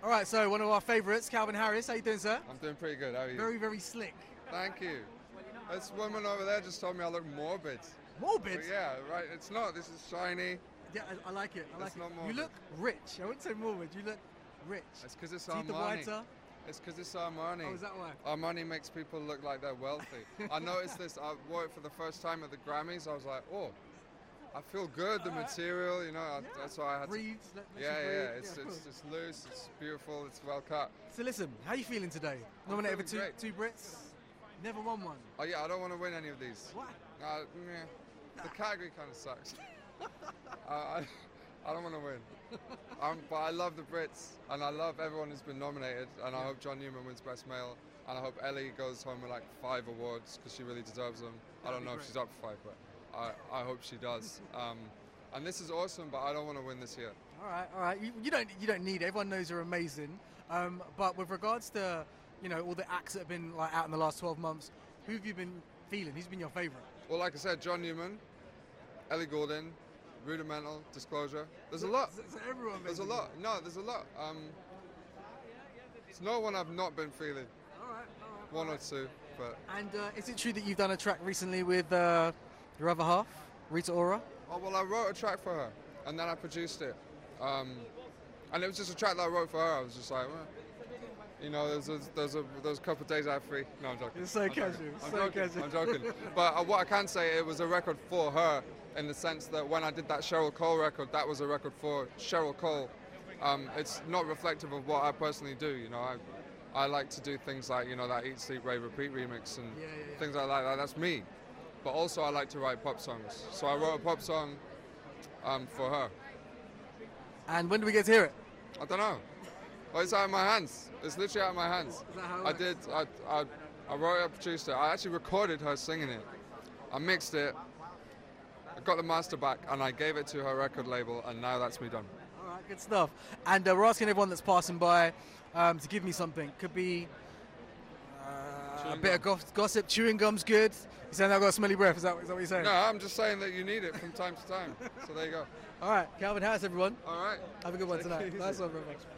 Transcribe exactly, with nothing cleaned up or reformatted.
All right, so one of our favourites, Calvin Harris. How you doing, sir? I'm doing pretty good. How are you? Very, very slick. Thank you. This woman over there just told me I look morbid. Morbid? But yeah, right. It's not. This is shiny. Yeah, I, I like it. I like It's it. not You morbid. look rich. I wouldn't say morbid. You look rich. It's because it's Teeth are Armani. whiter. It's because it's Armani. Oh, is that why? Armani makes people look like they're wealthy. I noticed this. I wore it for the first time at the Grammys. I was like, oh, I feel good. The material, you know. I, Yeah. that's why I had Breathes, to. let- lets Yeah, you yeah. breathe. It's Yeah, it's cool. it's loose. It's beautiful. It's well cut. So listen, how you feeling today? Nominated for two, feeling two Brits. Never won one. Oh yeah, I don't want to win any of these. Why? Uh, meh. The category kind of sucks. uh, I, I don't want to win. Um, but I love the Brits, and I love everyone who's been nominated, and I hope John Newman wins Best Male, and I hope Ellie goes home with like five awards, because she really deserves them. I That'd don't be know if great. she's up for five, but I, I hope she does. Um, and this is awesome, but I don't want to win this year. All right, all right. You, you don't you don't need it. Everyone knows you're amazing. Um, but with regards to you know all the acts that have been like out in the last twelve months, who have you been feeling? Who's been your favourite? Well, like I said, John Newman, Ellie Goulding, Rudimental, Disclosure. There's a lot. So, so everyone. There's a basically. lot. No, there's a lot. Um, there's no one I've not been feeling. All right, all right. One or two, but And uh, is it true that you've done a track recently with uh, your other half, Rita Ora? oh well, I wrote a track for her, and then I produced it, um, and it was just a track that I wrote for her. I was just like, well, you know, there's a, there's a there's a couple of days I had free. No, I'm joking. You're so I'm joking. casual, I'm so joking. casual. I'm joking. But uh, what I can say, it was a record for her, in the sense that when I did that Cheryl Cole record, that was a record for Cheryl Cole. Um, it's not reflective of what I personally do. You know, I I like to do things like, you know, that Eat Sleep Rave Repeat remix and Yeah, yeah, yeah. things like that. That's me. But also I like to write pop songs. So I wrote a pop song um, for her. And when do we get to hear it? I don't know. Well, it's out of my hands. It's literally out of my hands. Is that how it I works? did. I, I, I wrote it, I produced it. I actually recorded her singing it. I mixed it. I got the master back, and I gave it to her record label, and now that's me done. All right, good stuff. And uh, we're asking everyone that's passing by um, to give me something. Could be uh, a Chewing bit of goss- gossip. Chewing gum's good. You saying I've got a smelly breath? Is that, is that what you're saying? No, I'm just saying that you need it from time to time. So there you go. All right, Calvin Harris, everyone. All right. Have a good one Take it tonight. easy. Nice one, brother.